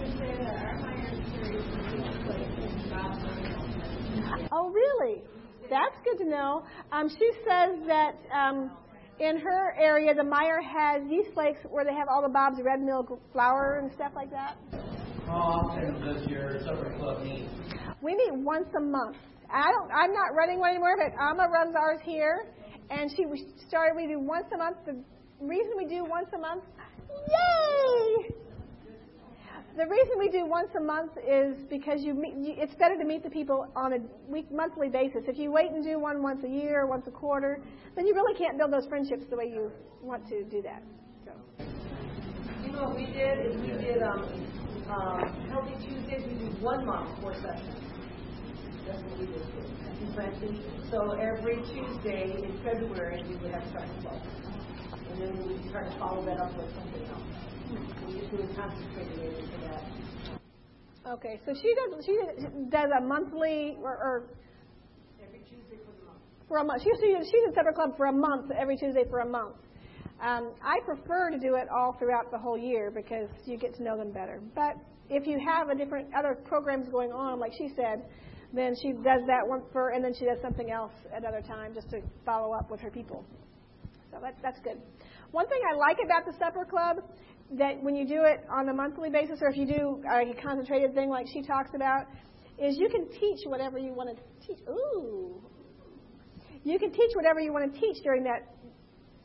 Oh, really? That's good to know. She says that in her area, the Meijer has yeast flakes where they have all the Bob's Red Mill flour and stuff like that. How often does your supper club meet? We meet once a month. I'm not running one anymore, but Amma runs ours here, and we do once a month. The reason we do once a month, yay! The reason we do once a month is because it's better to meet the people on a monthly basis. If you wait and do one once a year or once a quarter, then you really can't build those friendships the way you want to do that. So. You know what we did is we did Healthy Tuesdays. We do 1 month, 4 sessions. That's what we did in Francie. So every Tuesday in February we would have Supper Club, and then we would try to follow that up with something else. We just really concentrated for that. Okay, so she does a monthly or every Tuesday for the month. For a month. She's in Supper Club for a month, every Tuesday for a month. I prefer to do it all throughout the whole year because you get to know them better. But if you have other programs going on, like she said, then she does that one and then she does something else at other time just to follow up with her people. So that's good. One thing I like about the Supper Club, that when you do it on a monthly basis, or if you do a concentrated thing like she talks about, is you can teach whatever you want to teach. Ooh. You can teach whatever you want to teach during that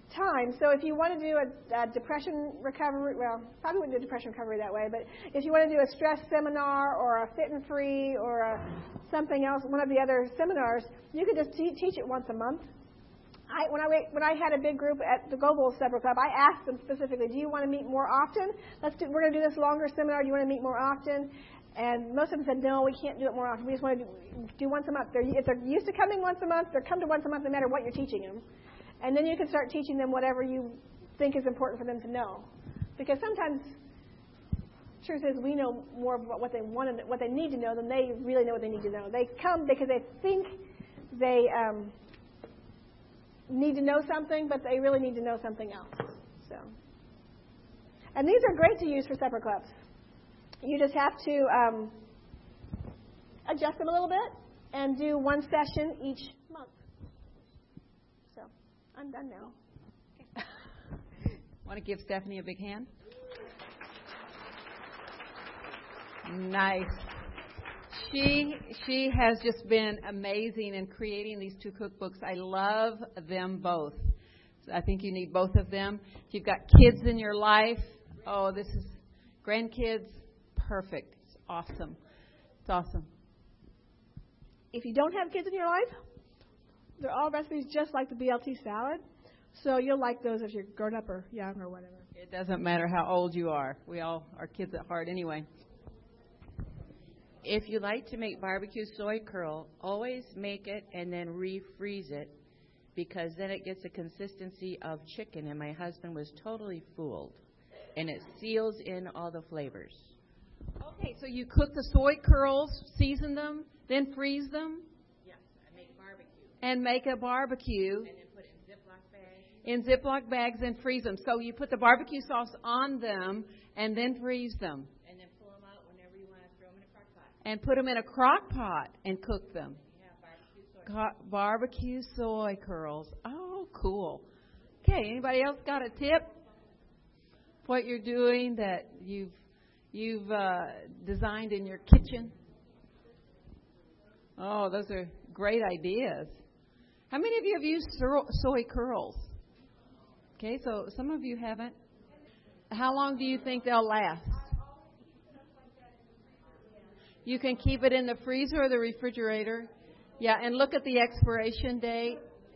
time. So if you want to do a depression recovery, well, probably wouldn't do depression recovery that way, but if you want to do a stress seminar or a fit and free or something else, one of the other seminars, you could just teach it once a month. When I had a big group at the Global Supper Club, I asked them specifically, do you want to meet more often? We're going to do this longer seminar. Do you want to meet more often? And most of them said, no, we can't do it more often. We just want to do once a month. If they're used to coming once a month, they'll come to once a month no matter what you're teaching them. And then you can start teaching them whatever you think is important for them to know. Because sometimes, truth is, we know more of what they want, what they need to know than they really know what they need to know. They come because they think they need to know something, but they really need to know something else. So, and these are great to use for supper clubs. You just have to adjust them a little bit and do one session each month. So, I'm done now. Want to give Stephanie a big hand? Nice. She has just been amazing in creating these two cookbooks. I love them both. So I think you need both of them. If you've got kids in your life, this is grandkids, perfect. It's awesome. It's awesome. If you don't have kids in your life, they're all recipes just like the BLT salad. So you'll like those if you're grown up or young or whatever. It doesn't matter how old you are. We all are kids at heart anyway. If you like to make barbecue soy curl, always make it and then refreeze it, because then it gets a consistency of chicken, and my husband was totally fooled. And it seals in all the flavors. Okay, so you cook the soy curls, season them, then freeze them? Yes, I make barbecue. And make a barbecue. And then put it in Ziploc bags. In Ziploc bags and freeze them. So you put the barbecue sauce on them and then freeze them. And then pull them out whenever you want to throw them in a crock pot. And put them in a crock pot and cook them. Yeah, Barbecue soy curls. Oh, cool. Okay, anybody else got a tip? What you're doing that you've designed in your kitchen? Oh, those are great ideas. How many of you have used soy curls? Okay, so some of you haven't. How long do you think they'll last? You can keep it in the freezer or the refrigerator. Yeah, and look at the expiration date.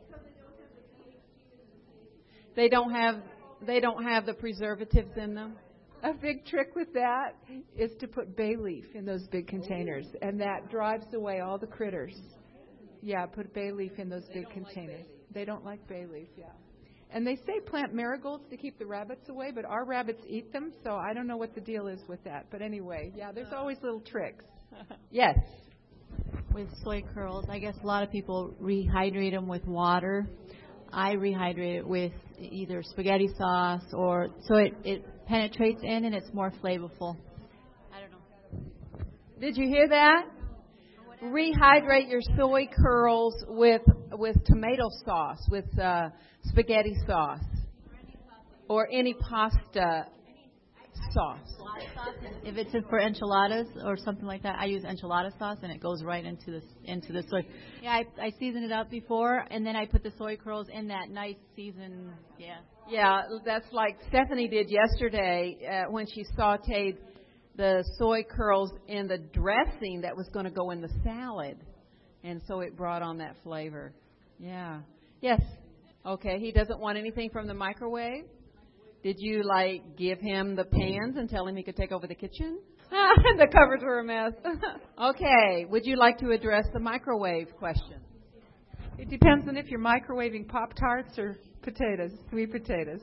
They don't have the preservatives in them. A big trick with that is to put bay leaf in those big containers, and that drives away all the critters. Yeah, put bay leaf in those big containers. They don't like bay leaf, yeah. And they say plant marigolds to keep the rabbits away, but our rabbits eat them, so I don't know what the deal is with that. But anyway, yeah, there's always little tricks. Yes. With soy curls, I guess a lot of people rehydrate them with water. I rehydrate it with either spaghetti sauce so it penetrates in and it's more flavorful. I don't know. Did you hear that? Rehydrate your soy curls with tomato sauce, with spaghetti sauce, or any pasta sauce. If it's for enchiladas or something like that, I use enchilada sauce and it goes right into the soy. Yeah, I season it up before and then I put the soy curls in that nice seasoned. Yeah. Yeah, that's like Stephanie did yesterday when she sautéed the soy curls in the dressing that was going to go in the salad, and so it brought on that flavor. Yeah. Yes. Okay. He doesn't want anything from the microwave. Did you, give him the pans and tell him he could take over the kitchen? The cupboards were a mess. Okay. Would you like to address the microwave question? It depends on if you're microwaving Pop-Tarts or potatoes, sweet potatoes.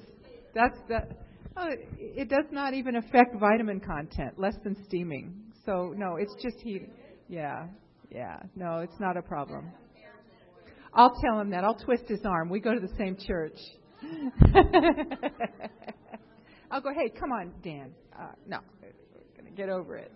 It does not even affect vitamin content, less than steaming. So, no, it's just heat. Yeah. No, it's not a problem. I'll tell him that. I'll twist his arm. We go to the same church. I'll go, hey, come on, Dan. No, we're going to get over it.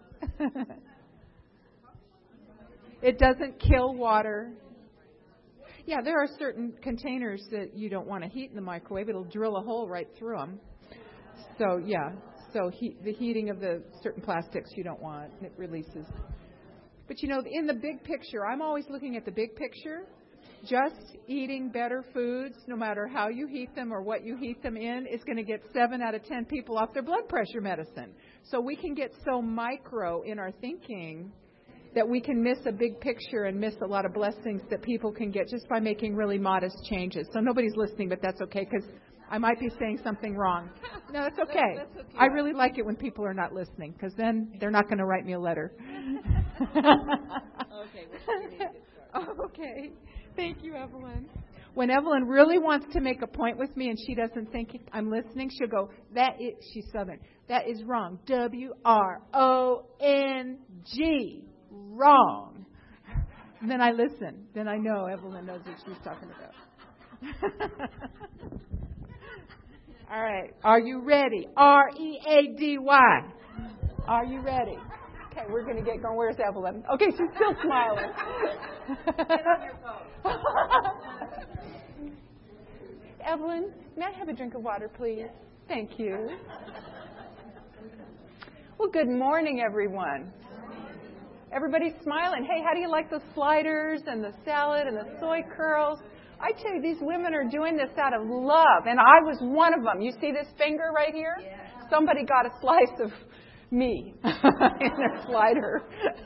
It doesn't kill water. Yeah, there are certain containers that you don't want to heat in the microwave. It'll drill a hole right through them. So, yeah. So the heating of the certain plastics you don't want, it releases. But, in the big picture, I'm always looking at the big picture. just eating better foods, no matter how you heat them or what you heat them in, is going to get 7 out of 10 people off their blood pressure medicine. So we can get so micro in our thinking that we can miss a big picture and miss a lot of blessings that people can get just by making really modest changes. So nobody's listening, but that's okay, because I might be saying something wrong. No, it's okay. That's okay. I really like it when people are not listening, because then they're not going to write me a letter. Okay. Thank you, Evelyn. When Evelyn really wants to make a point with me and she doesn't think I'm listening, she'll go, she's Southern, that is wrong. W-R-O-N-G. Wrong. And then I listen. Then I know Evelyn knows what she's talking about. All right. Are you ready? R-E-A-D-Y. Are you ready? Okay, we're going to get going. Where's Evelyn? Okay, she's still smiling. Get on your phone. Evelyn, may I have a drink of water, please? Thank you. Well, good morning, everyone. Everybody's smiling. Hey, how do you like the sliders and the salad and the soy curls? I tell you, these women are doing this out of love, and I was one of them. You see this finger right here? Yeah. Somebody got a slice of me in their slider.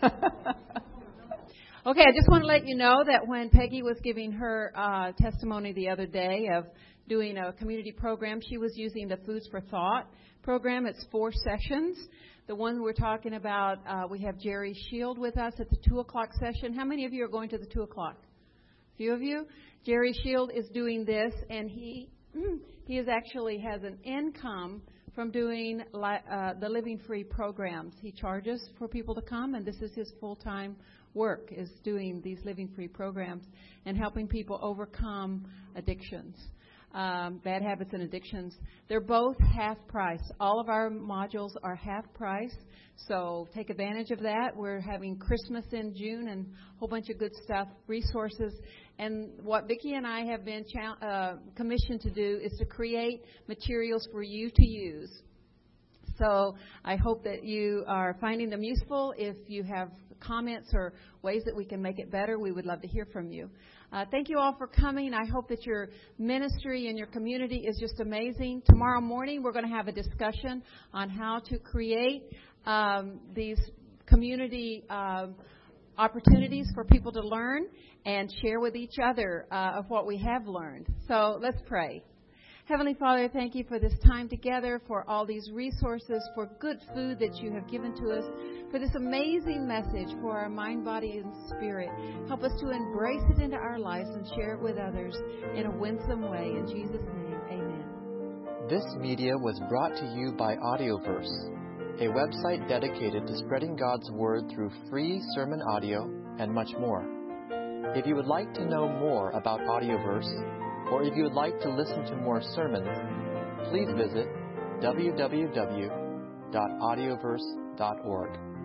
Okay, I just want to let you know that when Peggy was giving her testimony the other day of doing a community program, she was using the Foods for Thought program. It's 4 sessions. The one we're talking about, we have Jerry Shield with us at the 2 o'clock session. How many of you are going to the 2 o'clock? A few of you? Jerry Shield is doing this, and he actually has an income from doing the Living Free programs. He charges for people to come, and this is his full-time work, is doing these Living Free programs and helping people overcome addictions. Bad habits and addictions. They're both half price. All of our modules are half price, so take advantage of that. We're having Christmas in June and a whole bunch of good stuff, resources. And what Vicki and I have been commissioned to do is to create materials for you to use. So I hope that you are finding them useful. If you have comments or ways that we can make it better, we would love to hear from you. Thank you all for coming. I hope that your ministry and your community is just amazing. Tomorrow morning, we're going to have a discussion on how to create these community opportunities for people to learn and share with each other of what we have learned. So let's pray. Heavenly Father, thank you for this time together, for all these resources, for good food that you have given to us, for this amazing message for our mind, body, and spirit. Help us to embrace it into our lives and share it with others in a winsome way. In Jesus' name, amen. This media was brought to you by Audioverse, a website dedicated to spreading God's Word through free sermon audio and much more. If you would like to know more about Audioverse, or if you would like to listen to more sermons, please visit www.audioverse.org.